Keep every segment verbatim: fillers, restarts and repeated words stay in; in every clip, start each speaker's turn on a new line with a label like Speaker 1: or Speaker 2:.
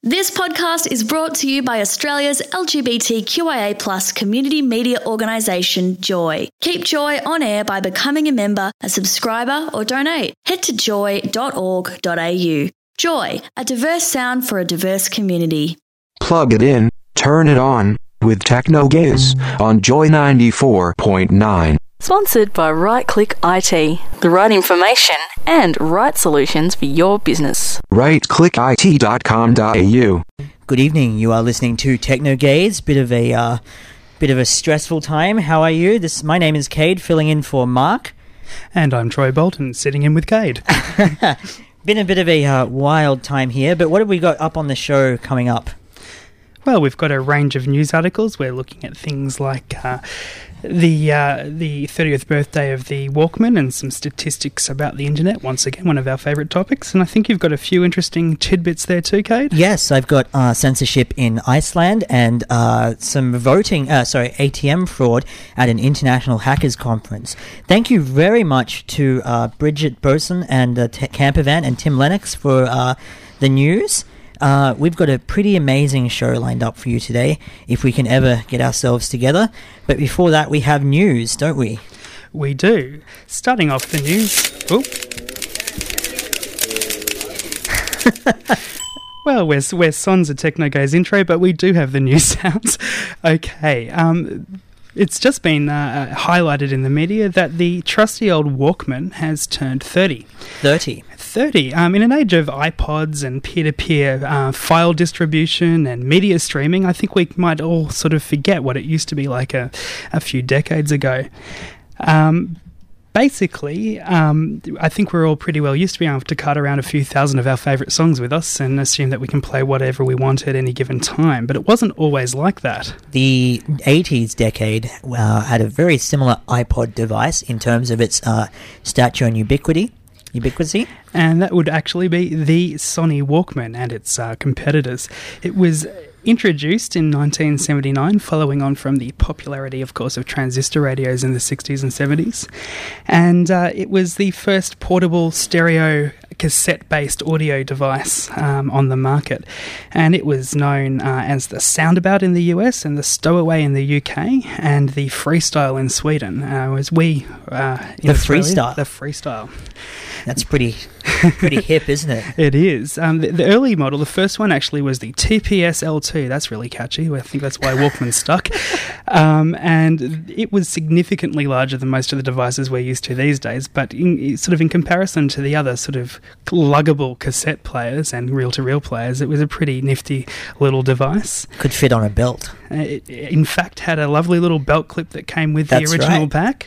Speaker 1: This podcast is brought to you by Australia's L G B T Q I A plus community media organisation, Joy. Keep Joy on air by becoming a member, a subscriber or donate. Head to joy dot org dot a u. Joy, a diverse sound for a diverse community.
Speaker 2: Plug it in, turn it on, with Techno Gaze on Joy ninety-four point nine.
Speaker 3: Sponsored by Right Click I T, the right information and right solutions for your business.
Speaker 2: right click I T dot com dot a u.
Speaker 4: Good evening. You are listening to Techno Gaze. Bit of a uh, bit of a stressful time. How are you? This my name is Cade, filling in for Mark,
Speaker 5: and I'm Troy Bolton, sitting in with Cade.
Speaker 4: Been a bit of a uh, wild time here, but what have we got up on the show coming up?
Speaker 5: Well, we've got a range of news articles. We're looking at things like uh, the uh, the thirtieth birthday of the Walkman and some statistics about the internet. Once again, one of our favourite topics. And I think you've got a few interesting tidbits there too, Cade.
Speaker 4: Yes, I've got uh, censorship in Iceland and uh, some voting, uh, sorry, A T M fraud at an international hackers conference. Thank you very much to uh, Bridget Boson and uh, T- Campervan and Tim Lennox for uh, the news. Uh, we've got a pretty amazing show lined up for you today, if we can ever get ourselves together. But before that, we have news, don't we?
Speaker 5: We do. Starting off the news... Oh. Well, we're, we're Sons of Techno Gaze intro, but we do have the news sounds. Okay, um... It's just been uh, highlighted in the media that the trusty old Walkman has turned thirty.
Speaker 4: thirty.
Speaker 5: thirty. Um, in an age of iPods and peer-to-peer uh, file distribution and media streaming, I think we might all sort of forget what it used to be like a, a few decades ago. Um, basically, um, I think we're all pretty well used to being able to cart around a few thousand of our favourite songs with us and assume that we can play whatever we want at any given time, but it wasn't always like that.
Speaker 4: The eighties decade uh, had a very similar iPod device in terms of its uh, stature and ubiquity. Ubiquity?
Speaker 5: And that would actually be the Sony Walkman and its uh, competitors. It was introduced in nineteen seventy-nine, following on from the popularity, of course, of transistor radios in the sixties and seventies. And uh, it was the first portable stereo cassette-based audio device um, on the market. And it was known uh, as the Soundabout in the U S and the Stowaway in the U K and the Freestyle in Sweden. Uh, was we uh, in
Speaker 4: The
Speaker 5: Australia,
Speaker 4: Freestyle?
Speaker 5: The Freestyle.
Speaker 4: That's pretty pretty hip, isn't it?
Speaker 5: It is. Um, the, the early model, the first one actually was the T P S L two. That's really catchy. I think that's why Walkman stuck. Um, and it was significantly larger than most of the devices we're used to these days, but in, sort of in comparison to the other sort of luggable cassette players and reel-to-reel players, it was a pretty nifty little device.
Speaker 4: Could fit on a belt.
Speaker 5: Uh, it, in fact, had a lovely little belt clip that came with
Speaker 4: That's
Speaker 5: the original
Speaker 4: right.
Speaker 5: back.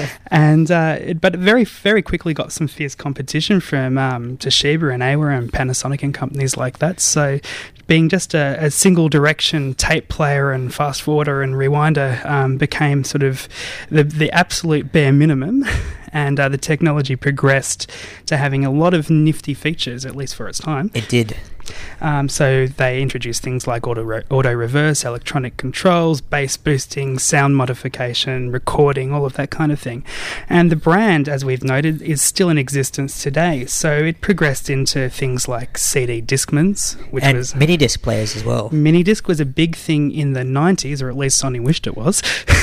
Speaker 5: and uh, it, But it very, very quickly got some fierce competition from um, Toshiba and Aiwa and Panasonic and companies like that. So being just a, a single direction tape player and fast forwarder and rewinder um, became sort of the, the absolute bare minimum. And uh, the technology progressed to having a lot of nifty features, at least for its time.
Speaker 4: It did.
Speaker 5: Um, so they introduced things like auto re- auto reverse, electronic controls, bass boosting, sound modification, recording, all of that kind of thing. And the brand, as we've noted, is still in existence today. So it progressed into things like C D Discmans, which
Speaker 4: and
Speaker 5: was
Speaker 4: mini disc players as well.
Speaker 5: Mini disc was a big thing in the nineties, or at least Sony wished it was.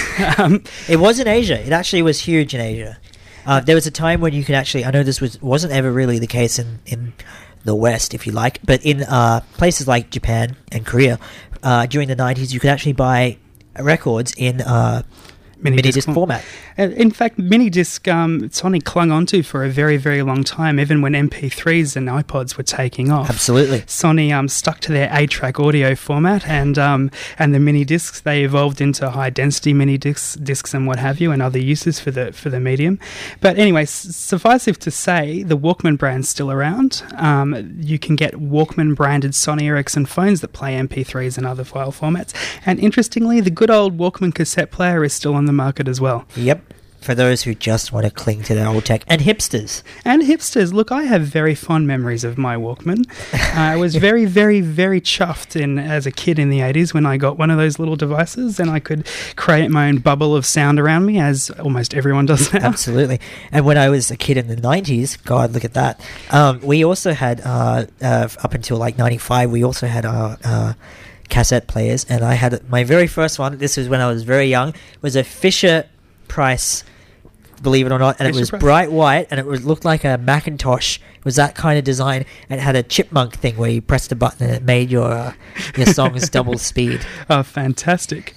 Speaker 5: um,
Speaker 4: It was in Asia. It actually was huge in Asia. Uh, there was a time when you could actually, I know this was, wasn't ever really the case in, in the West, if you like, but in uh, places like Japan and Korea, uh, during the nineties, you could actually buy records in uh, mini disc format.
Speaker 5: In fact, mini disc um, Sony clung onto for a very, very long time, even when M P threes and iPods were taking off.
Speaker 4: Absolutely.
Speaker 5: Sony um, stuck to their eight-track audio format, and um, and the mini discs, they evolved into high-density mini discs, discs and what have you, and other uses for the for the medium. But anyway, s- suffice it to say, the Walkman brand's still around. Um, you can get Walkman-branded Sony Ericsson phones that play M P threes and other file formats. And interestingly, the good old Walkman cassette player is still on the market as well.
Speaker 4: Yep. for those who just want to cling to their old tech. And hipsters.
Speaker 5: And hipsters. Look, I have very fond memories of my Walkman. Uh, I was very, very, very chuffed in as a kid in the eighties when I got one of those little devices and I could create my own bubble of sound around me, as almost everyone does now.
Speaker 4: Absolutely. And when I was a kid in the nineties, God, look at that. Um, we also had, uh, uh, up until like ninety-five, we also had our... Uh, cassette players, and I had my very first one, this was when I was very young, was a Fisher Price, believe it or not, and
Speaker 5: Fisher
Speaker 4: it was
Speaker 5: Price.
Speaker 4: bright white, and it was looked like a Macintosh. It was that kind of design, and it had a chipmunk thing where you pressed a button and it made your uh, your songs double speed.
Speaker 5: Oh, fantastic.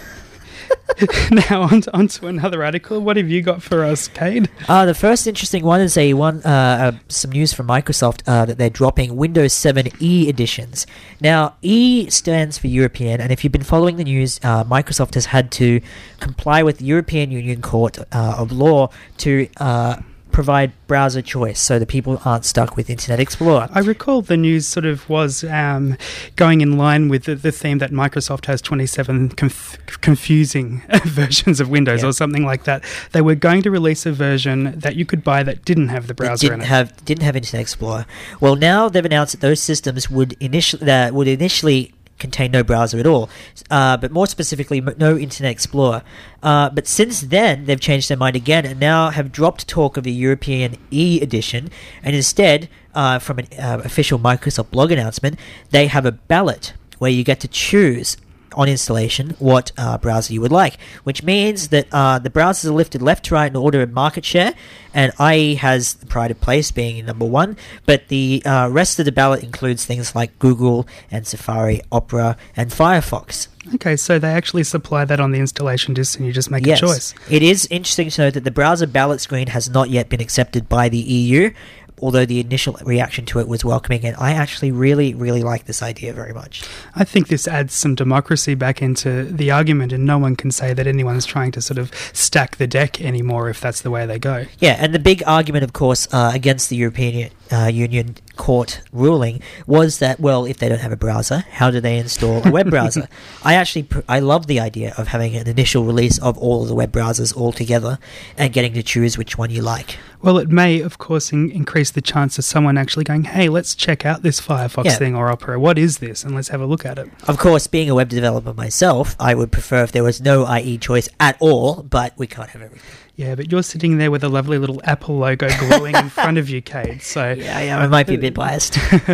Speaker 5: Now on to, on to another article. What have you got for us, Cade?
Speaker 4: Uh, the first interesting one is a one uh, uh, some news from Microsoft uh, that they're dropping Windows seven E editions. Now, E stands for European, and if you've been following the news, uh, Microsoft has had to comply with the European Union Court uh, of Law to uh, provide browser choice so that people aren't stuck with Internet Explorer.
Speaker 5: I recall the news sort of was um, going in line with the, the theme that Microsoft has twenty-seven conf- confusing versions of Windows,
Speaker 4: Yeah.
Speaker 5: or something like that. They were going to release a version that you could buy that didn't have the browser
Speaker 4: didn't
Speaker 5: in it.
Speaker 4: have didn't have Internet Explorer. Well, now they've announced that those systems would initially uh, would initially contain no browser at all, uh, but more specifically, m- no Internet Explorer. Uh, but since then, they've changed their mind again and now have dropped talk of the European E edition, and instead, uh, from an uh, official Microsoft blog announcement, they have a ballot where you get to choose on installation what uh, browser you would like, which means that uh, the browsers are lifted left to right in order of market share, and I E has the pride of place being number one, but the uh, rest of the ballot includes things like Google and Safari, Opera, and Firefox.
Speaker 5: Okay, so they actually supply that on the installation disc and you just make
Speaker 4: Yes.
Speaker 5: a choice.
Speaker 4: It is interesting to note that the browser ballot screen has not yet been accepted by the E U, although the initial reaction to it was welcoming, and I actually really, really like this idea very much.
Speaker 5: I think this adds some democracy back into the argument, and no one can say that anyone's trying to sort of stack the deck anymore if that's the way they go.
Speaker 4: Yeah, and the big argument, of course, uh, against the European uh, Union Court ruling was that, well, if they don't have a browser, how do they install a web browser? I actually, pr- I love the idea of having an initial release of all of the web browsers all together and getting to choose which one you like.
Speaker 5: Well, it may, of course, in- increase the chance of someone actually going, hey, let's check out this Firefox
Speaker 4: Yeah.
Speaker 5: thing or Opera. What is this? And let's have a look at it.
Speaker 4: Of course, being a web developer myself, I would prefer if there was no I E choice at all, but we can't have everything.
Speaker 5: Yeah, but you're sitting there with a lovely little Apple logo glowing in front of you, Cade. So,
Speaker 4: Yeah, yeah, I might be a bit biased.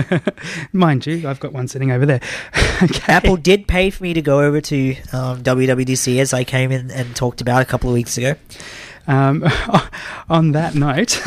Speaker 5: mind you, I've got one sitting over there. Okay.
Speaker 4: Apple did pay for me to go over to um, W W D C, as I came in and talked about a couple of weeks ago.
Speaker 5: Um, on that note,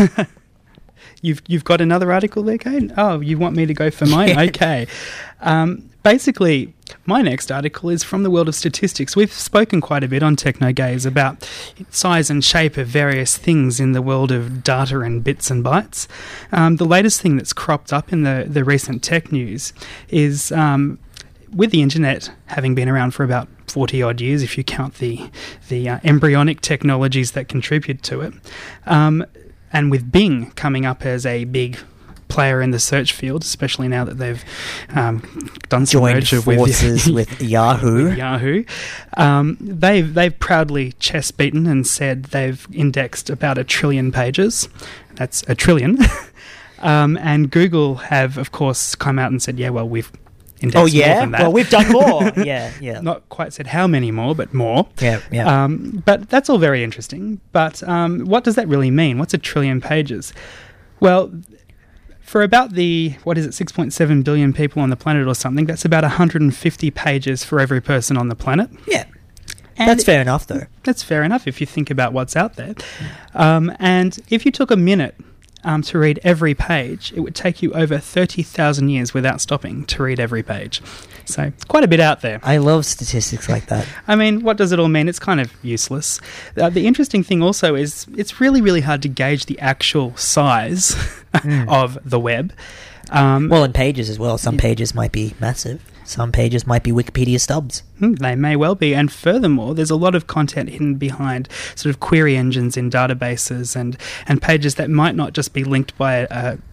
Speaker 5: you've you've got another article there, Kate? Oh, you want me to go for mine? Okay. Um, basically, my next article is from the world of statistics. We've spoken quite a bit on TechnoGaze about size and shape of various things in the world of data and bits and bytes. Um, the latest thing that's cropped up in the, the recent tech news is... Um, with the internet having been around for about forty odd years, if you count the the uh, embryonic technologies that contribute to it, um, and with Bing coming up as a big player in the search field, especially now that they've um, done some
Speaker 4: Joined
Speaker 5: merger
Speaker 4: forces
Speaker 5: with,
Speaker 4: with Yahoo.
Speaker 5: with Yahoo, um, they've they've proudly chest beaten and said they've indexed about a trillion pages. That's a trillion. um, and Google have, of course, come out and said, yeah, well, we've indexed
Speaker 4: Oh,
Speaker 5: more
Speaker 4: yeah?
Speaker 5: than that.
Speaker 4: Well, we've done more. yeah, yeah.
Speaker 5: Not quite said how many more, but more.
Speaker 4: Yeah, yeah.
Speaker 5: Um, but that's all very interesting. But um, what does that really mean? What's a trillion pages? Well, for about the, what is it, six point seven billion people on the planet or something, that's about one hundred fifty pages for every person on the planet.
Speaker 4: yeah.
Speaker 5: And
Speaker 4: That's fair enough, though.
Speaker 5: That's fair enough if you think about what's out there. Um, and if you took a minute um, to read every page, it would take you over thirty thousand years without stopping to read every page. So quite a bit out there.
Speaker 4: I love statistics like that.
Speaker 5: I mean, what does it all mean? It's kind of useless. Uh, the interesting thing also is it's really, really hard to gauge the actual size
Speaker 4: Mm.
Speaker 5: of the web. Um,
Speaker 4: Well, in pages as well. Some pages might be massive. Some pages might be Wikipedia stubs.
Speaker 5: Hmm, They may well be. And furthermore, there's a lot of content hidden behind sort of query engines in databases and, and pages that might not just be linked by a,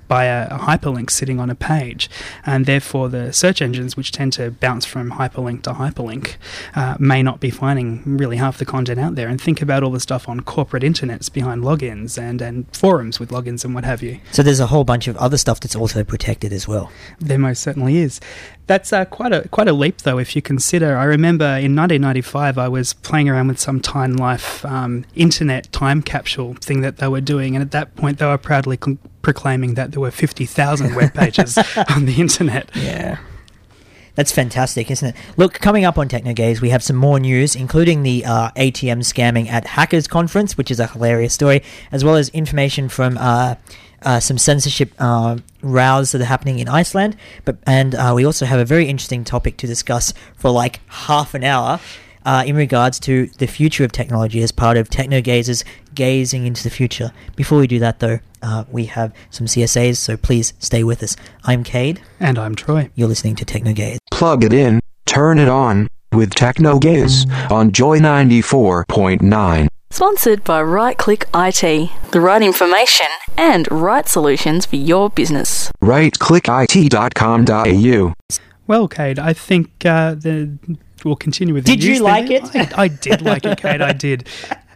Speaker 5: by a, a hyperlink sitting on a page, and therefore the search engines, which tend to bounce from hyperlink to hyperlink, uh, may not be finding really half the content out there. And think about all the stuff on corporate internets behind logins and, and forums with logins and what have you.
Speaker 4: So there's a whole bunch of other stuff that's also protected as well.
Speaker 5: There most certainly is. That's uh, quite a quite a leap, though, if you consider. I remember in nineteen ninety-five, I was playing around with some Time Life um, internet time capsule thing that they were doing, and at that point, they were proudly cl- proclaiming that there were fifty thousand web pages on the internet.
Speaker 4: Yeah. That's fantastic, isn't it? Look, coming up on TechnoGaze, we have some more news, including the uh, A T M scamming at Hackers Conference, which is a hilarious story, as well as information from uh, uh, some censorship uh, rows that are happening in Iceland. But and uh, we also have a very interesting topic to discuss for like half an hour uh, in regards to the future of technology as part of TechnoGaze's Gazing into the Future. Before we do that, though, uh, we have some C S As, so please stay with us. I'm Cade.
Speaker 5: And I'm Troy.
Speaker 4: You're listening to TechnoGaze.
Speaker 2: Plug it in, turn it on, with TechnoGaze on Joy ninety-four point nine.
Speaker 3: Sponsored by Right Click I T, the right information and right solutions for your business.
Speaker 2: right click I T dot com dot A U.
Speaker 5: Well, Cade, I think uh, the, we'll continue with the
Speaker 4: Did you
Speaker 5: news
Speaker 4: like
Speaker 5: then.
Speaker 4: it?
Speaker 5: I, I did like it, Cade, I did.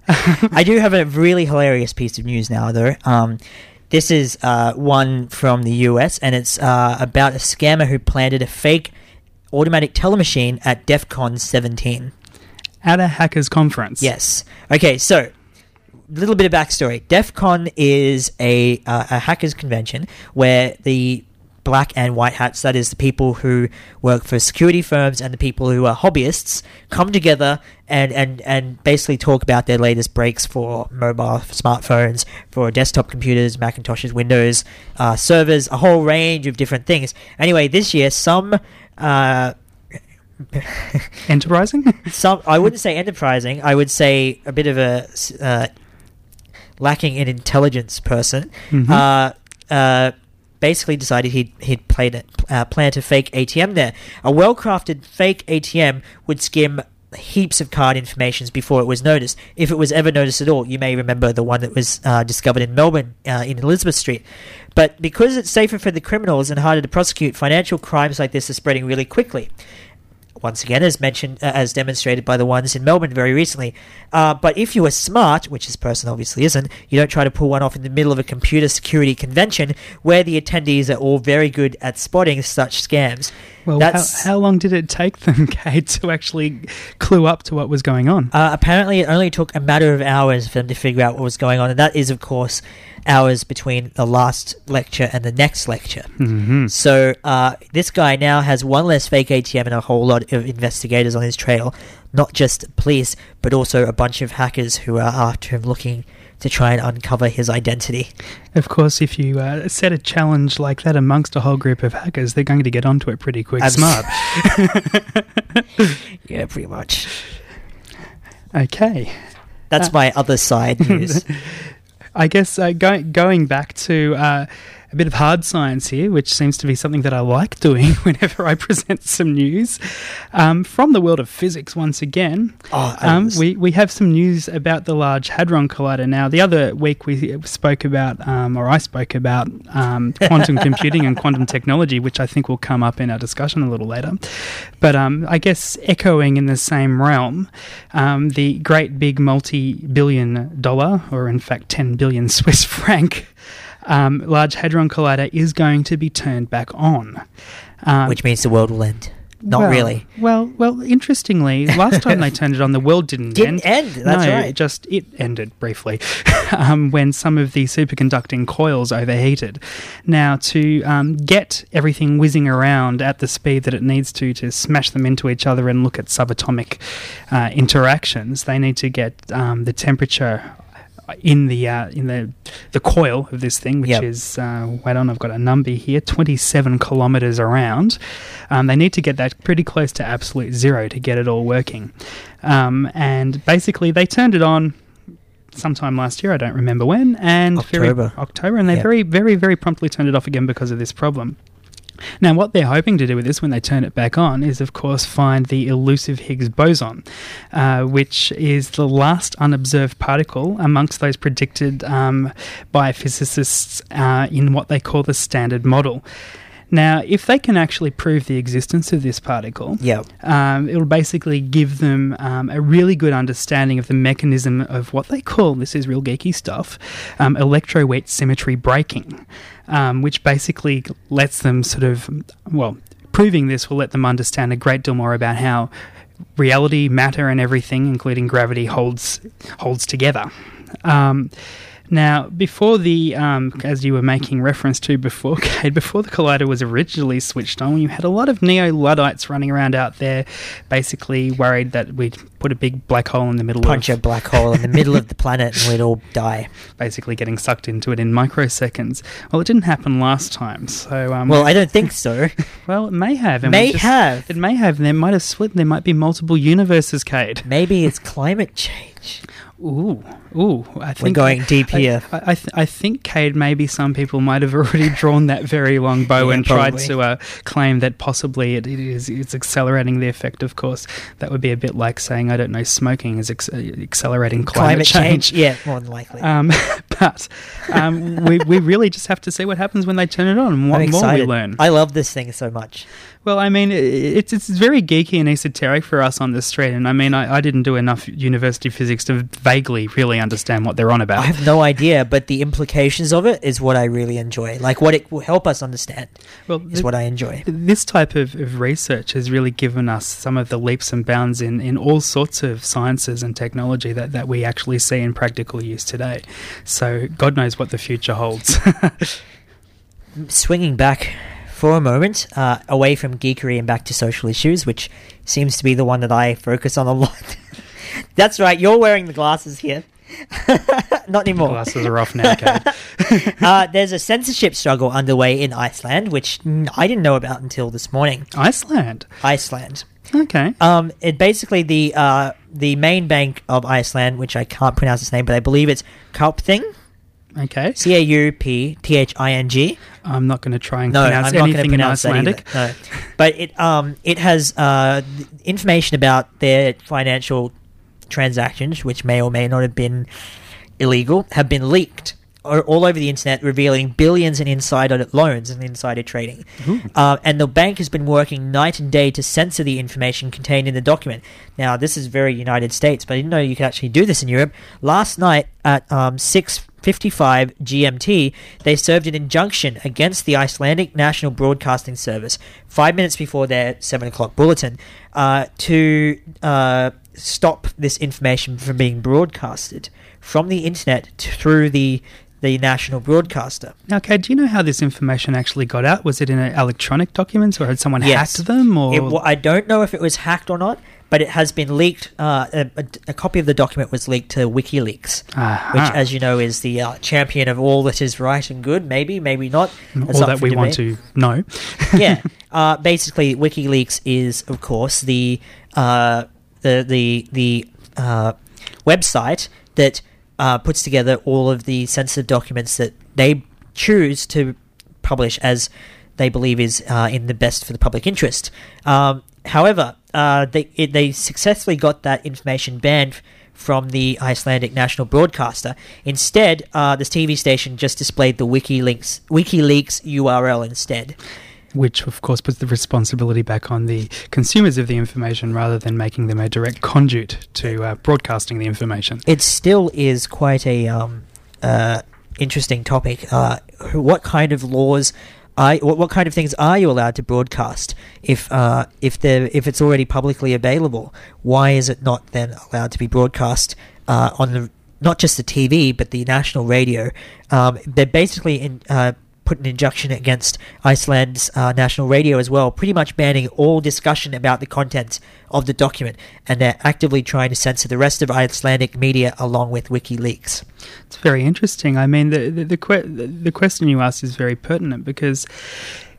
Speaker 4: I do have a really hilarious piece of news now, though. Um, this is uh, one from the U S, and it's uh, about a scammer who planted a fake automatic teller machine at DEF CON seventeen.
Speaker 5: At a hackers conference.
Speaker 4: Yes. Okay, so a little bit of backstory. DEF CON is a, uh, a hackers convention where the black and white hats, that is the people who work for security firms and the people who are hobbyists, come together and, and, and basically talk about their latest breaks for mobile smartphones, for desktop computers, Macintoshes, Windows, uh, servers, a whole range of different things. Anyway, this year, some... Uh,
Speaker 5: Enterprising?
Speaker 4: some I wouldn't say enterprising. I would say a bit of a uh, lacking in intelligence person.
Speaker 5: Mm-hmm.
Speaker 4: Uh, uh, basically decided he'd he'd played it, uh, plant a fake A T M there. A well-crafted fake A T M would skim heaps of card informations before it was noticed, if it was ever noticed at all. You may remember the one that was uh, discovered in Melbourne uh, in Elizabeth Street. But because it's safer for the criminals and harder to prosecute, financial crimes like this are spreading really quickly. Once again, as mentioned, uh, as demonstrated by the ones in Melbourne very recently. Uh, but if you are smart, which this person obviously isn't, you don't try to pull one off in the middle of a computer security convention where the attendees are all very good at spotting such scams.
Speaker 5: Well,
Speaker 4: That's,
Speaker 5: how, how long did it take them, Kate, to actually clue up to what was going on?
Speaker 4: Uh, apparently, it only took a matter of hours for them to figure out what was going on, and that is, of course, hours between the last lecture and the next lecture.
Speaker 5: Mm-hmm.
Speaker 4: So uh, this guy now has one less fake A T M and a whole lot of investigators on his trail, not just police, but also a bunch of hackers who are after him looking to try and uncover his identity.
Speaker 5: Of course, if you uh, set a challenge like that amongst a whole group of hackers, they're going to get onto it pretty quick.
Speaker 4: Abs-
Speaker 5: Smart.
Speaker 4: Yeah, pretty much.
Speaker 5: Okay.
Speaker 4: That's
Speaker 5: Uh,
Speaker 4: my other side news.
Speaker 5: I guess uh, go- going back to uh, a bit of hard science here, which seems to be something that I like doing whenever I present some news. Um, from the world of physics, once again,
Speaker 4: Oh,
Speaker 5: um,
Speaker 4: was-
Speaker 5: we, we have some news about the Large Hadron Collider. Now, the other week we spoke about, um, or I spoke about, um, quantum computing and quantum technology, which I think will come up in our discussion a little later. But um, I guess echoing in the same realm, um, the great big multi-billion dollar, or in fact ten billion Swiss franc, Um, Large Hadron Collider is going to be turned back on. Um,
Speaker 4: Which means the world will end. Not
Speaker 5: well,
Speaker 4: really.
Speaker 5: Well, well. Interestingly, last time they turned it on, the world didn't,
Speaker 4: Didn't
Speaker 5: end.
Speaker 4: end, that's
Speaker 5: no,
Speaker 4: right.
Speaker 5: Just it ended briefly um, when some of the superconducting coils overheated. Now, to um, get everything whizzing around at the speed that it needs to to smash them into each other and look at subatomic uh, interactions, they need to get um, the temperature in the uh, in the the coil of this thing, which
Speaker 4: Yep.
Speaker 5: is uh, wait on, I've got a number here, twenty-seven kilometers around. Um, they need to get that pretty close to absolute zero to get it all working. Um, and basically, they turned it on sometime last year. I don't remember when. And
Speaker 4: October.
Speaker 5: Very, October, and they
Speaker 4: Yep.
Speaker 5: very, very, very promptly turned it off again because of this problem. Now, what they're hoping to do with this when they turn it back on is, of course, find the elusive Higgs boson, uh, which is the last unobserved particle amongst those predicted um, by physicists uh, in what they call the Standard Model. Now, if they can actually prove the existence of this particle,
Speaker 4: Yeah.
Speaker 5: um, it'll basically give them um, a really good understanding of the mechanism of what they call, this is real geeky stuff, um, electroweak symmetry breaking, um, which basically lets them sort of, well, proving this will let them understand a great deal more about how reality, matter and everything, including gravity, holds holds together. Um Now, before the, um, as you were making reference to before, Kate, before the collider was originally switched on, you had a lot of neo-Luddites running around out there, basically worried that we'd put a big black hole in the middle
Speaker 4: Punch
Speaker 5: of...
Speaker 4: a black hole in the middle of the planet and we'd all die.
Speaker 5: Basically getting sucked into it in microseconds. Well, it didn't happen last time, so... Um,
Speaker 4: Well, I don't think so.
Speaker 5: well, it may have. and
Speaker 4: May
Speaker 5: we just-
Speaker 4: have.
Speaker 5: It may have, and there might have split, and there might be multiple universes, Kate.
Speaker 4: Maybe it's climate change.
Speaker 5: Ooh, ooh! I think
Speaker 4: going deep
Speaker 5: I-
Speaker 4: here.
Speaker 5: I, I, th- I think, Cade, maybe some people might have already drawn that very long bow
Speaker 4: Yeah,
Speaker 5: and
Speaker 4: probably.
Speaker 5: tried to uh, claim that possibly it, it is it's accelerating the effect. Of course, that would be a bit like saying, I don't know, smoking is ex- accelerating climate, change.
Speaker 4: Yeah, more than likely.
Speaker 5: Um, but um, we we really just have to see what happens when they turn it on and what
Speaker 4: I'm
Speaker 5: more we
Speaker 4: excited.
Speaker 5: learn.
Speaker 4: I love this thing so much.
Speaker 5: Well, I mean, it- it's it's very geeky and esoteric for us on the street, and I mean, I, I didn't do enough university physics to vaguely really understand what they're on about.
Speaker 4: I have no idea, but the implications of it is what I really enjoy. Like, what it will help us understand
Speaker 5: well,
Speaker 4: is what I enjoy.
Speaker 5: This type of, of research has really given us some of the leaps and bounds in, in all sorts of sciences and technology that, that we actually see in practical use today. So God knows what the future holds.
Speaker 4: Swinging back for a moment, uh, away from geekery and back to social issues, which seems to be the one that I focus on a lot. That's right, you're wearing the glasses here. Not anymore.
Speaker 5: Glasses are off now, Kate.
Speaker 4: uh, there's a censorship struggle underway in Iceland, which mm, I didn't know about until this morning.
Speaker 5: Iceland.
Speaker 4: Iceland.
Speaker 5: Okay.
Speaker 4: Um, it basically the uh, the main bank of Iceland, which I can't pronounce its name, but I believe it's Kaupthing,
Speaker 5: Okay.
Speaker 4: C A U P T H I N G.
Speaker 5: I'm not going to try and
Speaker 4: No,
Speaker 5: pronounce
Speaker 4: I'm not going to
Speaker 5: anything in
Speaker 4: pronounce that either.
Speaker 5: Icelandic.
Speaker 4: No. But it um it has uh information about their financial transactions, which may or may not have been illegal, have been leaked or all over the internet, revealing billions in insider loans and insider trading. Uh, and the bank has been working night and day to censor the information contained in the document. Now, this is very United States, but I didn't know you could actually do this in Europe. Last night at um, six fifty-five G M T, they served an injunction against the Icelandic National Broadcasting Service, five minutes before their seven o'clock bulletin, uh, to uh, stop this information from being broadcasted from the internet t- through the the national broadcaster.
Speaker 5: Now, Kate, do you know how this information actually got out? Was it in uh, electronic documents, or had someone
Speaker 4: Yes.
Speaker 5: hacked them? Or
Speaker 4: It, wa- I don't know if it was hacked or not, but it has been leaked. Uh, a, a, a copy of the document was leaked to WikiLeaks,
Speaker 5: Aha.
Speaker 4: which, as you know, is the uh, champion of all that is right and good. Maybe, maybe not. That's
Speaker 5: all
Speaker 4: up
Speaker 5: that
Speaker 4: for
Speaker 5: we want
Speaker 4: debate.
Speaker 5: to know.
Speaker 4: Yeah. Uh, basically, WikiLeaks is, of course, the uh, the the the uh, website that uh, puts together all of the sensitive documents that they choose to publish as they believe is uh, in the best for the public interest. Um, however, uh, they it, they successfully got that information banned from the Icelandic national broadcaster. Instead, uh, the T V station just displayed the WikiLeaks WikiLeaks U R L instead.
Speaker 5: Which, of course, puts the responsibility back on the consumers of the information rather than making them a direct conduit to uh, broadcasting the information.
Speaker 4: It still is quite a um, uh, interesting topic. Uh, what kind of laws? Are, what, what kind of things are you allowed to broadcast if uh, if the if it's already publicly available? Why is it not then allowed to be broadcast uh, on the not just the T V but the national radio? Um, they're basically in. Uh, put an injunction against Iceland's uh, national radio as well, pretty much banning all discussion about the contents of the document, and they're actively trying to censor the rest of Icelandic media along with WikiLeaks.
Speaker 5: It's very interesting. I mean, the the, the, que- the question you asked is very pertinent because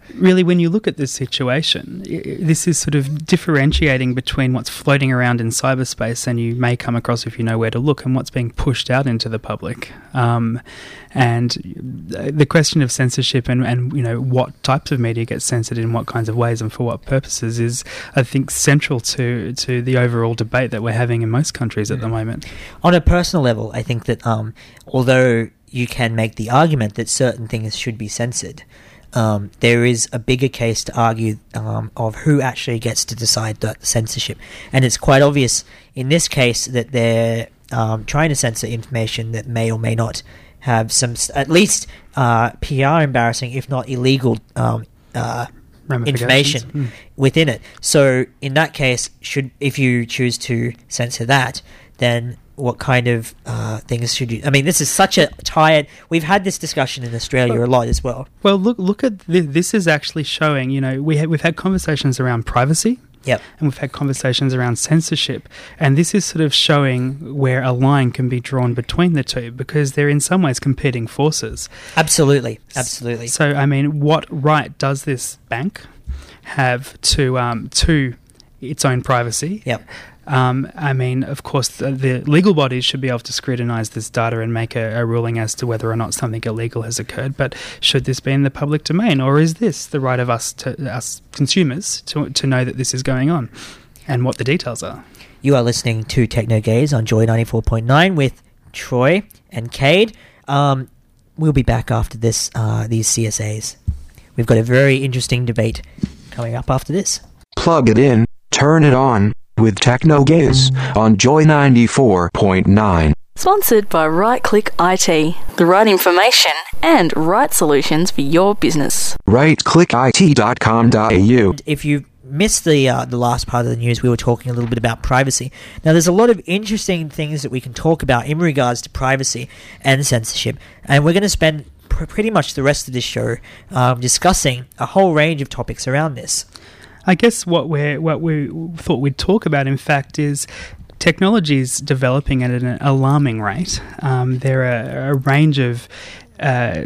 Speaker 5: really, when you look at this situation, i- this is sort of differentiating between what's floating around in cyberspace and you may come across if you know where to look, and what's being pushed out into the public. Um, and the question of censorship and, and, you know, what types of media get censored in what kinds of ways and for what purposes is, I think, central to, to the overall debate that we're having in most countries at the moment.
Speaker 4: On a personal level, I think that um, although you can make the argument that certain things should be censored, um, there is a bigger case to argue um, of who actually gets to decide that censorship. And it's quite obvious in this case that they're um, trying to censor information that may or may not have some, at least uh, P R embarrassing, if not illegal um, uh, information
Speaker 5: Mm.
Speaker 4: within it. So in that case, should if you choose to censor that, then what kind of uh, things should you... I mean, this is such a tired... We've had this discussion in Australia a lot as well.
Speaker 5: Well, look look at this. This is actually showing, you know, we ha- we've had conversations around privacy.
Speaker 4: Yep.
Speaker 5: And we've had conversations around censorship. And this is sort of showing where a line can be drawn between the two, because they're in some ways competing forces.
Speaker 4: Absolutely. Absolutely.
Speaker 5: So, I mean, what right does this bank have to um, to its own privacy?
Speaker 4: Yep.
Speaker 5: Um, I mean, of course, the, the legal bodies should be able to scrutinise this data and make a, a ruling as to whether or not something illegal has occurred. But should this be in the public domain, or is this the right of us, to, us consumers, to to know that this is going on and what the details are?
Speaker 4: You are listening to Techno Gaze on Joy ninety-four point nine with Troy and Cade. Um, we'll be back after this. Uh, these C S As. We've got a very interesting debate coming up after this.
Speaker 2: Plug it in, turn it on, with Techno Gaze on Joy ninety-four point nine.
Speaker 3: Sponsored by Right Click I T, the right information and right solutions for your business.
Speaker 2: right click I T dot com dot A U.
Speaker 4: If you missed the uh, the last part of the news, we were talking a little bit about privacy. Now, there's a lot of interesting things that we can talk about in regards to privacy and censorship, and we're going to spend pr- pretty much the rest of this show um, discussing a whole range of topics around this.
Speaker 5: I guess what we what we thought we'd talk about, in fact, is technology is developing at an alarming rate. Um, there are a range of uh,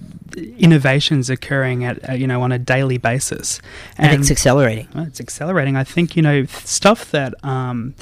Speaker 5: innovations occurring at uh, you know on a daily basis,
Speaker 4: And, it's accelerating.
Speaker 5: Well, it's accelerating. I think, you know, stuff that um,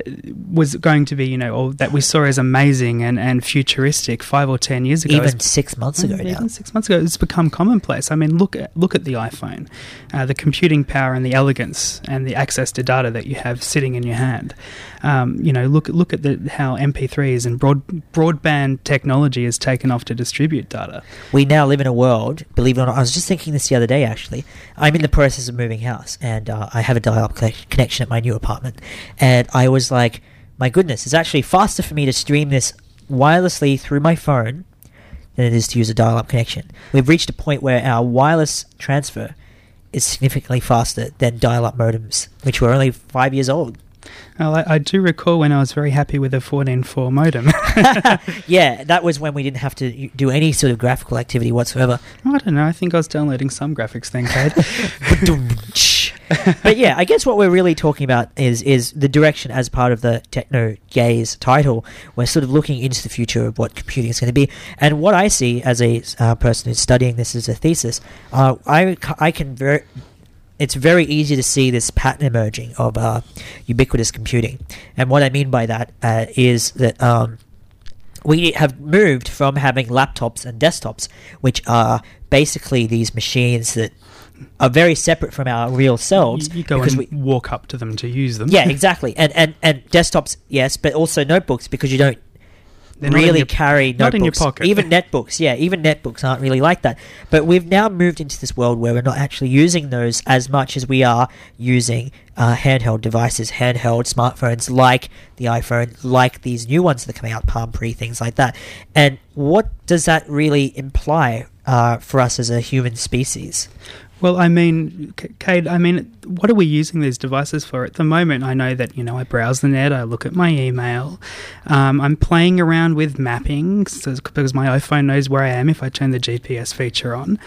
Speaker 5: was going to be, you know, or that we saw as amazing and, and futuristic five or ten years ago.
Speaker 4: Even
Speaker 5: is-
Speaker 4: six months ago
Speaker 5: Well,
Speaker 4: now.
Speaker 5: Even six months ago, it's become commonplace. I mean, look at look at the iPhone, uh, the computing power and the elegance and the access to data that you have sitting in your hand. Um, you know, look look at the how M P threes and broad broadband technology has taken off to distribute data.
Speaker 4: We now live in a world, believe it or not, I was just thinking this the other day actually. I'm in the process of moving house, and uh, I have a dial-up connect- connection at my new apartment, and I was like, my goodness, it's actually faster for me to stream this wirelessly through my phone than it is to use a dial-up connection. We've reached a point where our wireless transfer is significantly faster than dial-up modems, which were only five years old.
Speaker 5: Well, I, I do recall when I was very happy with the fourteen four modem.
Speaker 4: Yeah, that was when we didn't have to do any sort of graphical activity whatsoever.
Speaker 5: I don't know. I think I was downloading some graphics thing, Cade.
Speaker 4: But yeah, I guess what we're really talking about is is the direction as part of the Techno Gaze title. We're sort of looking into the future of what computing is going to be. And what I see as a uh, person who's studying this as a thesis, uh, I, I can very... It's very easy to see this pattern emerging of uh, ubiquitous computing. And what I mean by that uh, is that um, we have moved from having laptops and desktops, which are basically these machines that are very separate from our real selves.
Speaker 5: You, you go
Speaker 4: because
Speaker 5: and
Speaker 4: we,
Speaker 5: walk up to them to use them.
Speaker 4: yeah, exactly. And, and, and desktops, yes, but also notebooks, because you don't
Speaker 5: They're not in
Speaker 4: really
Speaker 5: your-
Speaker 4: carry notebooks.
Speaker 5: not in your pocket.
Speaker 4: Even netbooks, yeah, even netbooks aren't really like that. But we've now moved into this world where we're not actually using those as much as we are using uh, handheld devices, handheld smartphones like the iPhone, like these new ones that are coming out, Palm Pre, things like that. And what does that really imply uh, for us as a human species?
Speaker 5: Well, I mean, C- Cade, I mean, what are we using these devices for? At the moment, I know that, you know, I browse the net, I look at my email, um, I'm playing around with mapping, so, because my iPhone knows where I am if I turn the G P S feature on.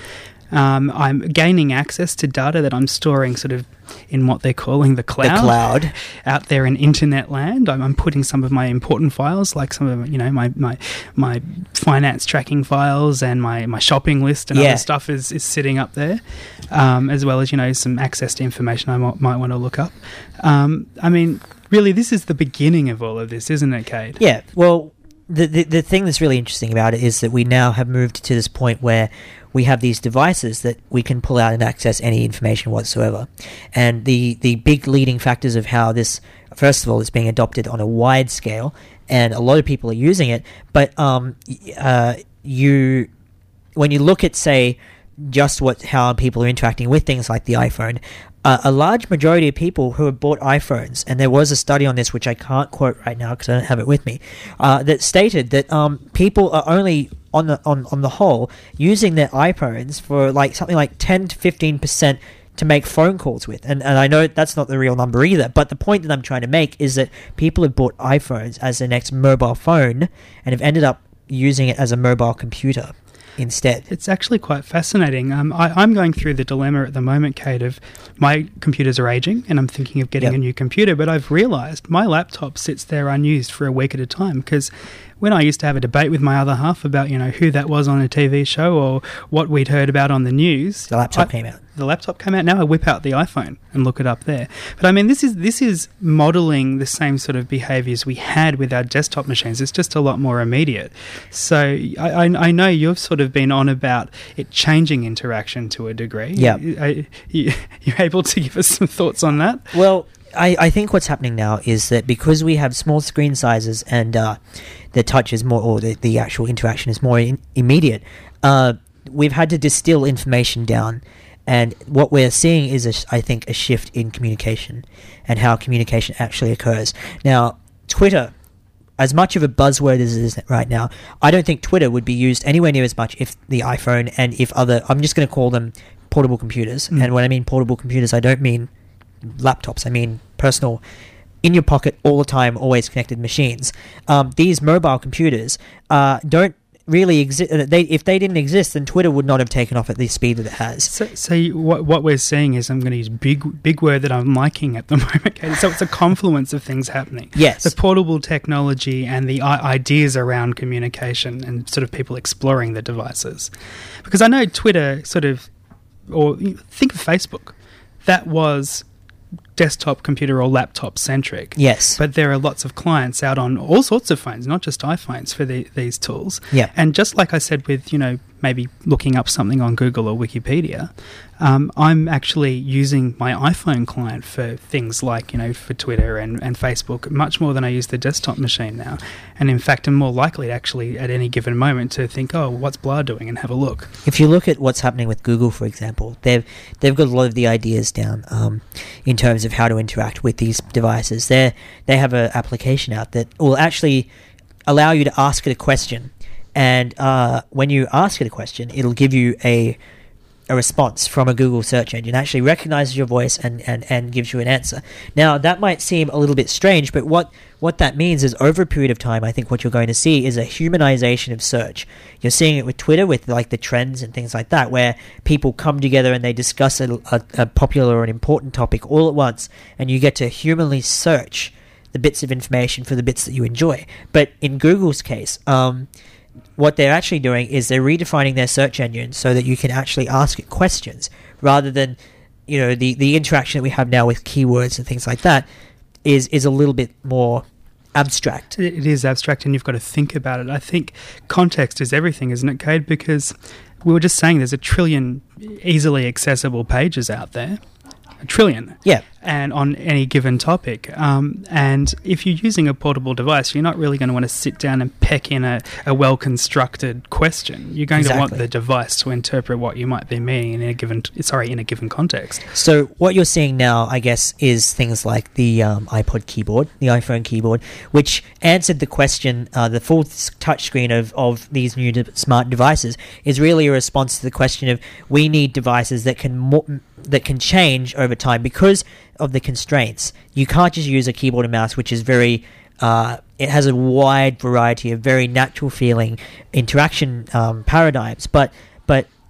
Speaker 5: Um, I'm gaining access to data that I'm storing sort of in what they're calling the cloud.
Speaker 4: The cloud.
Speaker 5: Out there in internet land. I'm, I'm putting some of my important files, like some of, you know, my, my, my finance tracking files and my, my shopping list and
Speaker 4: Yeah.
Speaker 5: other stuff is, is sitting up there, um, as well as, you know, some access to information I might, might want to look up. Um, I mean, really, this is the beginning of all of this, isn't it, Cade?
Speaker 4: Yeah, well, the, the the thing that's really interesting about it is that we now have moved to this point where we have these devices that we can pull out and access any information whatsoever. And the, the big leading factors of how this, first of all, is being adopted on a wide scale, and a lot of people are using it, but um, uh, you, when you look at, say, just what how people are interacting with things like the iPhone, Uh, a large majority of people who have bought iPhones, and there was a study on this which I can't quote right now because I don't have it with me, uh, that stated that um, people are only on the on, on the whole using their iPhones for like something like ten to fifteen percent to make phone calls with. And and I know that's not the real number either, but the point that I'm trying to make is that people have bought iPhones as their next mobile phone and have ended up using it as a mobile computer instead.
Speaker 5: It's actually quite fascinating. Um, I, I'm going through the dilemma at the moment, Kate, of my computers are aging and I'm thinking of getting
Speaker 4: Yep.
Speaker 5: a new computer, but I've realised my laptop sits there unused for a week at a time, because when I used to have a debate with my other half about, you know, who that was on a T V show or what we'd heard about on the news,
Speaker 4: The laptop
Speaker 5: I,
Speaker 4: came out.
Speaker 5: The laptop came out. Now I whip out the iPhone and look it up there. But I mean, this is this is modelling the same sort of behaviours we had with our desktop machines. It's just a lot more immediate. So I, I, I know you've sort of been on about it changing interaction to a degree.
Speaker 4: Yeah.
Speaker 5: Are you, you're able to give us some thoughts on that?
Speaker 4: Well, I, I think what's happening now is that because we have small screen sizes and uh, the touch is more, or the, the actual interaction is more in, immediate, uh, we've had to distill information down. And what we're seeing is, a, I think, a shift in communication and how communication actually occurs. Now, Twitter, as much of a buzzword as it is right now, I don't think Twitter would be used anywhere near as much if the iPhone and if other, I'm just going to call them portable computers.
Speaker 5: Mm.
Speaker 4: And when I mean portable computers, I don't mean laptops. I mean personal, in your pocket, all the time, always connected machines. Um, these mobile computers uh, don't really exist. They, if they didn't exist, then Twitter would not have taken off at the speed that it has.
Speaker 5: So, so you, what, what we're seeing is, I'm going to use big big word that I'm liking at the moment. Okay? So it's a confluence of things happening.
Speaker 4: Yes.
Speaker 5: The portable technology and the I- ideas around communication and sort of people exploring the devices. Because I know Twitter sort of, or think of Facebook, that was desktop computer or laptop centric.
Speaker 4: Yes.
Speaker 5: But there are lots of clients out on all sorts of phones, not just iPhones, for the, these tools.
Speaker 4: Yeah.
Speaker 5: And just like I said with, you know, maybe looking up something on Google or Wikipedia, um, I'm actually using my iPhone client for things like, you know, for Twitter and, and Facebook much more than I use the desktop machine now. And in fact, I'm more likely to actually at any given moment to think, oh, what's Blah doing, and have a look.
Speaker 4: If you look at what's happening with Google, for example, they've they've got a lot of the ideas down um, in terms of how to interact with these devices. They they have an application out that will actually allow you to ask it a question, and uh, when you ask it a question, it'll give you a a response from a Google search engine. It actually recognizes your voice and, and, and gives you an answer. Now, that might seem a little bit strange, but what, what that means is over a period of time, I think what you're going to see is a humanization of search. You're seeing it with Twitter, with like the trends and things like that, where people come together and they discuss a, a, a popular or an important topic all at once, and you get to humanly search the bits of information for the bits that you enjoy. But in Google's case, um, what they're actually doing is they're redefining their search engine so that you can actually ask it questions rather than, you know, the, the interaction that we have now with keywords and things like that is, is a little bit more abstract.
Speaker 5: It is abstract, and you've got to think about it. I think context is everything, isn't it, Cade? Because we were just saying there's a trillion easily accessible pages out there. A trillion.
Speaker 4: Yeah.
Speaker 5: And on any given topic. Um, and if you're using a portable device, you're not really going to want to sit down and peck in a, a well-constructed question. You're going
Speaker 4: Exactly.
Speaker 5: to want the device to interpret what you might be meaning in a given, sorry, in a given context.
Speaker 4: So what you're seeing now, I guess, is things like the um, iPod keyboard, the iPhone keyboard, which answered the question, uh, the full touchscreen of, of these new de- smart devices is really a response to the question of we need devices that can mo- that can change over time because of the constraints. You can't just use a keyboard and mouse, which is very uh, it has a wide variety of very natural feeling interaction um, paradigms, but but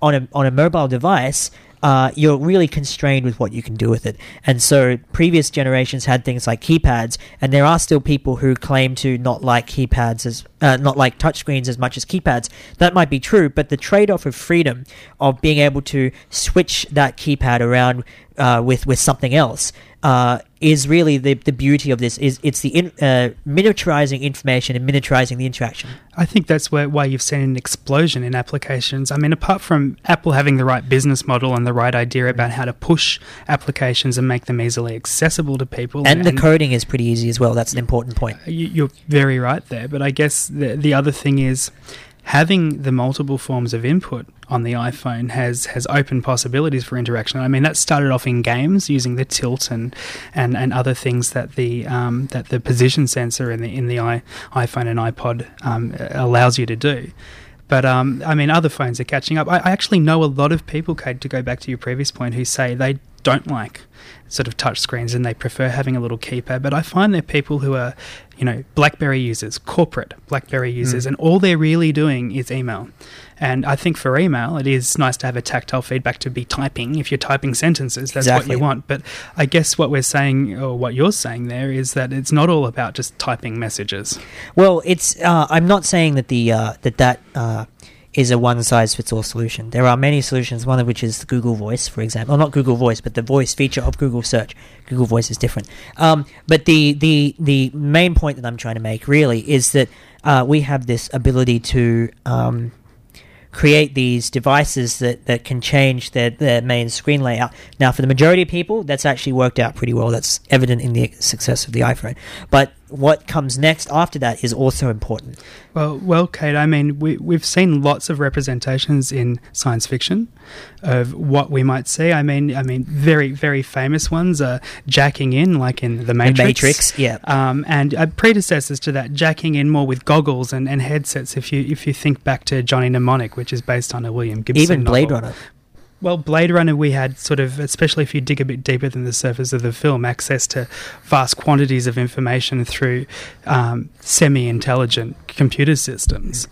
Speaker 4: on a on a mobile device, uh, you're really constrained with what you can do with it. And so previous generations had things like keypads, and there are still people who claim to not like keypads as uh, not like touchscreens as much as keypads. That might be true, but the trade-off of freedom of being able to switch that keypad around uh, with with something else uh, is really the the beauty of this. Is it's the in, uh, miniaturizing information and miniaturizing the interaction.
Speaker 5: I think that's where, why you've seen an explosion in applications. I mean, apart from Apple having the right business model and the right idea about how to push applications and make them easily accessible to people.
Speaker 4: And,
Speaker 5: and
Speaker 4: the
Speaker 5: and
Speaker 4: coding is pretty easy as well. That's an important point.
Speaker 5: you, you're very right there. But I guess the, the other thing is having the multiple forms of input on the iPhone has, has opened possibilities for interaction. I mean, that started off in games using the tilt and and, and other things that the um, that the position sensor in the in the i, iPhone and iPod um, allows you to do. But, um, I mean, other phones are catching up. I, I actually know a lot of people, Kate, to go back to your previous point, who say they don't like sort of touch screens and they prefer having a little keypad. But I find there are people who are, you know, BlackBerry users, corporate BlackBerry users, mm. and all they're really doing is email. And I think for email, it is nice to have a tactile feedback to be typing. If you're typing sentences, that's
Speaker 4: exactly
Speaker 5: what you want. But I guess what we're saying, or what you're saying there, is that it's not all about just typing messages.
Speaker 4: Well, it's. Uh, I'm not saying that the uh, that that uh, is a one-size-fits-all solution. There are many solutions, one of which is Google Voice, for example. Well, not Google Voice, but the voice feature of Google Search. Google Voice is different. Um, but the, the, the main point that I'm trying to make, really, is that uh, we have this ability to Um, create these devices that, that can change their, their main screen layout. Now, for the majority of people, that's actually worked out pretty well. That's evident in the success of the iPhone. But what comes next after that is also important.
Speaker 5: Well, well, Kate, I mean, we, we've seen lots of representations in science fiction of what we might see. I mean, I mean, very, very famous ones are jacking in, like in The Matrix.
Speaker 4: The Matrix, yeah.
Speaker 5: Um, and uh, predecessors to that, jacking in more with goggles and, and headsets. If you if you think back to Johnny Mnemonic, which is based on a William Gibson
Speaker 4: Even Blade
Speaker 5: novel.
Speaker 4: Runner.
Speaker 5: Well, Blade Runner, we had sort of, especially if you dig a bit deeper than the surface of the film, access to vast quantities of information through um, semi-intelligent computer systems.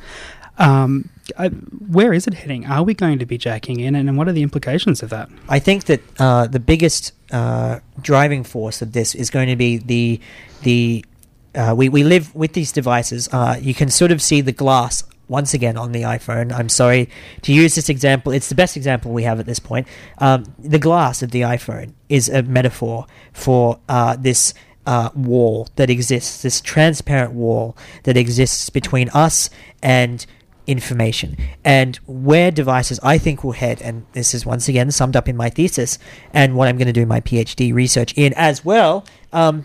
Speaker 5: Um, I, where is it heading? Are we going to be jacking in, and, and what are the implications of that?
Speaker 4: I think that uh, the biggest uh, driving force of this is going to be the the uh, we we live with these devices. Uh, you can sort of see the glass. Once again, on the iPhone, I'm sorry to use this example. It's the best example we have at this point. Um, the glass of the iPhone is a metaphor for uh, this uh, wall that exists, this transparent wall that exists between us and information. And where devices, I think, will head, and this is once again summed up in my thesis and what I'm going to do my PhD research in as well, um,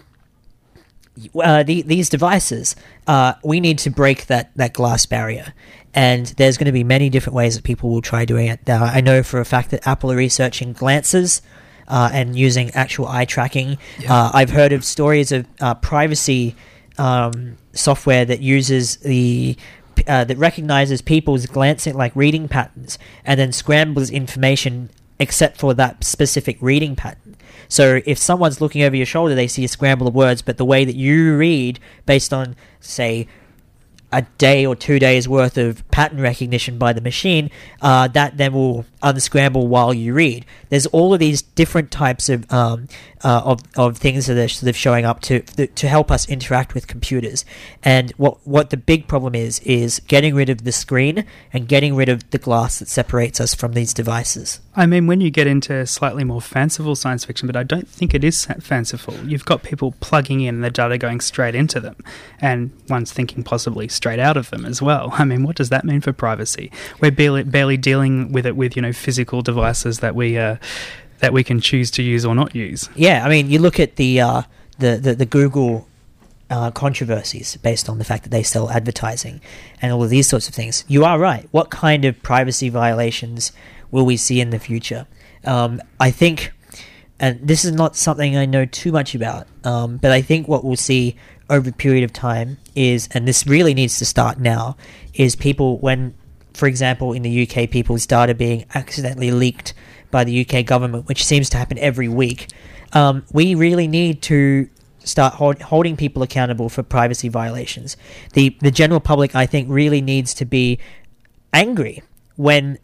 Speaker 4: Uh, the, these devices, uh, we need to break that, that glass barrier. And there's going to be many different ways that people will try doing it. Uh, I know for a fact that Apple are researching glances uh, and using actual eye tracking. Yeah. Uh, I've heard of stories of uh, privacy um, software that uses the... Uh, that recognizes people's glancing, like reading patterns, and then scrambles information except for that specific reading pattern. So if someone's looking over your shoulder, they see a scramble of words, but the way that you read, based on, say, a day or two days worth of pattern recognition by the machine, uh, that then will unscramble while you read. There's all of these different types of um, uh, of of things that are sort of showing up to to help us interact with computers. And what what the big problem is is getting rid of the screen and getting rid of the glass that separates us from these devices.
Speaker 5: I mean, when you get into slightly more fanciful science fiction, but I don't think it is fanciful, you've got people plugging in the data going straight into them, and one's thinking possibly straight out of them as well. I mean, what does that mean for privacy? We're barely, barely dealing with it with, you know, physical devices that we uh, that we can choose to use or not use.
Speaker 4: Yeah, I mean, you look at the uh, the, the the Google uh, controversies based on the fact that they sell advertising and all of these sorts of things. You are right. What kind of privacy violations will we see in the future? Um, I think, and this is not something I know too much about, um, but I think what we'll see over a period of time is, and this really needs to start now, is people, when, for example, in the U K, people's data being accidentally leaked by the U K government, which seems to happen every week, um, we really need to start hold, holding people accountable for privacy violations. The, the general public, I think, really needs to be angry when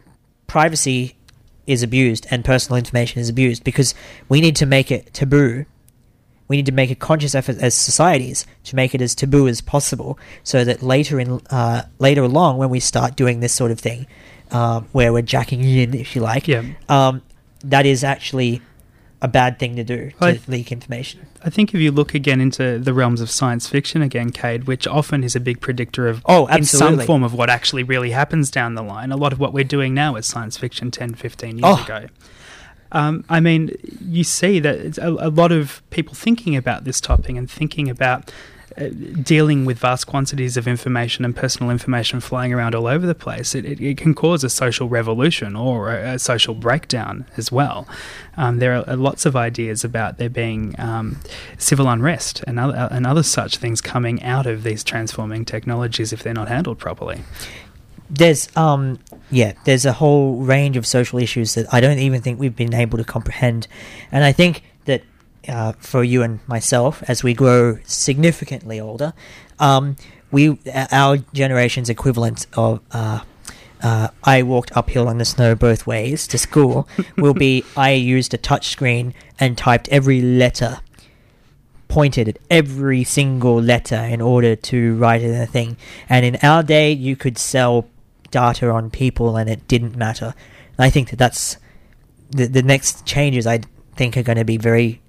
Speaker 4: privacy is abused and personal information is abused, because we need to make it taboo. We need to make a conscious effort as societies to make it as taboo as possible, so that later in uh, later along, when we start doing this sort of thing, uh, where we're jacking in, if you like,
Speaker 5: yeah.
Speaker 4: um, that is actually a bad thing to do, to
Speaker 5: I,
Speaker 4: leak information.
Speaker 5: I think if you look again into the realms of science fiction again, Cade, which often is a big predictor of
Speaker 4: oh,
Speaker 5: in some
Speaker 4: absolutely.
Speaker 5: form of what actually really happens down the line. A lot of what we're doing now is science fiction ten, fifteen years
Speaker 4: Oh.
Speaker 5: ago. Um, I mean, you see that it's a, a lot of people thinking about this topic and thinking about uh, dealing with vast quantities of information and personal information flying around all over the place. It, it, it can cause a social revolution or a, a social breakdown as well. Um, there are lots of ideas about there being um, civil unrest and other, and other such things coming out of these transforming technologies if they're not handled properly.
Speaker 4: There's um yeah, there's a whole range of social issues that I don't even think we've been able to comprehend, and I think that uh, for you and myself, as we grow significantly older, um, we our generation's equivalent of uh, uh, I walked uphill on the snow both ways to school will be I used a touch screen and typed every letter. Pointed at every single letter in order to write in a thing. And in our day, you could sell data on people and it didn't matter. And I think that that's the, the next changes I think are going to be very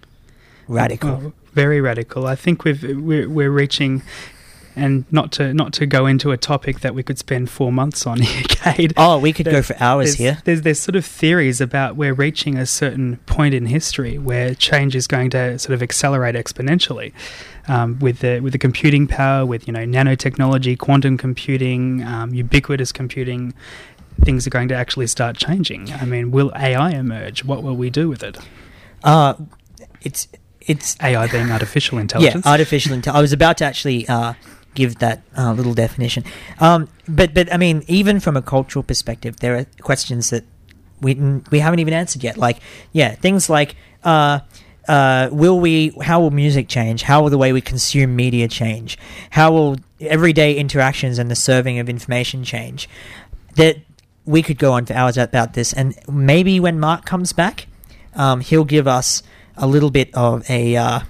Speaker 4: radical.
Speaker 5: Oh, very radical. I think we've, we're, we're reaching... And not to not to go into a topic that we could spend four months on here, Cade.
Speaker 4: Oh, we could go for hours
Speaker 5: there's,
Speaker 4: here.
Speaker 5: There's there's sort of theories about we're reaching a certain point in history where change is going to sort of accelerate exponentially, um, with the with the computing power, with you know nanotechnology, quantum computing, um, ubiquitous computing. Things are going to actually start changing. I mean, will A I emerge? What will we do with it?
Speaker 4: Uh, it's it's
Speaker 5: A I being artificial intelligence.
Speaker 4: Yeah, artificial intelligence. I was about to actually uh, give that uh, little definition. Um, but, but I mean, even from a cultural perspective, there are questions that we we haven't even answered yet. Like, yeah, things like, uh, uh, will we, how will music change? How will the way we consume media change? How will everyday interactions and the serving of information change? That we could go on for hours about this. And maybe when Mark comes back, um, he'll give us a little bit of a uh,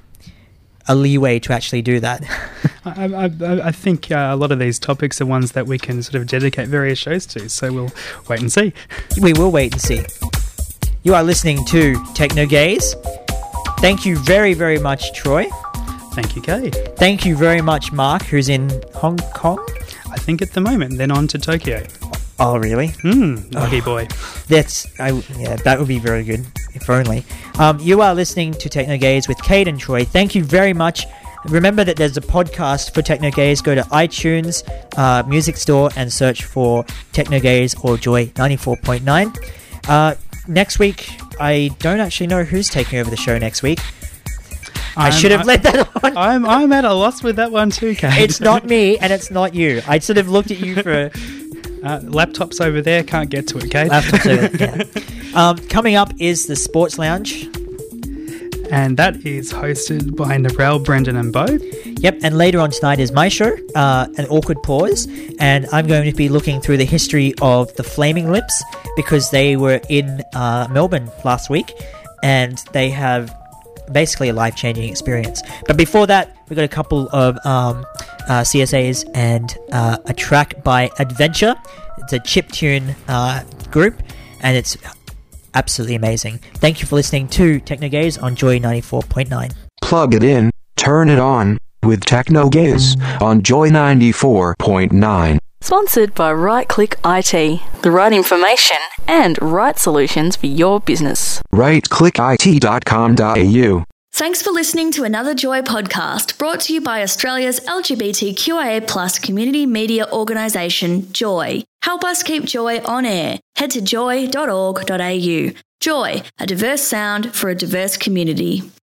Speaker 4: a leeway to actually do that.
Speaker 5: I, I, I think uh, a lot of these topics are ones that we can sort of dedicate various shows to, so we'll wait and see.
Speaker 4: We will wait and see. You are listening to Techno Gaze. Thank you very, very much, Troy.
Speaker 5: Thank you, Kay.
Speaker 4: Thank you very much, Mark, who's in Hong Kong.
Speaker 5: I think at the moment, then on to Tokyo.
Speaker 4: Oh, really?
Speaker 5: Hmm, lucky boy.
Speaker 4: That's, I, yeah, that would be very good, if only. Um, you are listening to Techno Gaze with Cade and Troy. Thank you very much. Remember that there's a podcast for Techno Gaze. Go to iTunes, uh, Music Store, and search for Techno Gaze or Joy ninety-four point nine. Uh, next week, I don't actually know who's taking over the show next week. I
Speaker 5: I'm,
Speaker 4: should have
Speaker 5: I,
Speaker 4: let that on.
Speaker 5: I'm I'm at a loss with that one too, Kate.
Speaker 4: It's not me, and it's not you. I sort of looked at you for...
Speaker 5: Uh, laptops over there, can't get to it, Kate.
Speaker 4: Laptops over there, yeah. Um, coming up is the Sports Lounge.
Speaker 5: And that is hosted by Narelle, Brendan and Bo.
Speaker 4: Yep, and later on tonight is my show, uh, An Awkward Pause, and I'm going to be looking through the history of the Flaming Lips, because they were in uh, Melbourne last week, and they have basically a life-changing experience. But before that, we've got a couple of um, uh, C S As and uh, a track by Adventure. It's a chiptune uh, group, and it's absolutely amazing. Thank you for listening to Techno Gaze on Joy ninety-four point nine.
Speaker 2: Plug it in, turn it on, with Techno Gaze on Joy ninety-four point nine.
Speaker 3: Sponsored by Right Click I T, the right information and right solutions for your business.
Speaker 2: right click I T dot com dot A U.
Speaker 1: Thanks for listening to another Joy podcast brought to you by Australia's L G B T Q I A plus community media organisation, Joy. Help us keep Joy on air. Head to joy dot org dot A U. Joy, a diverse sound for a diverse community.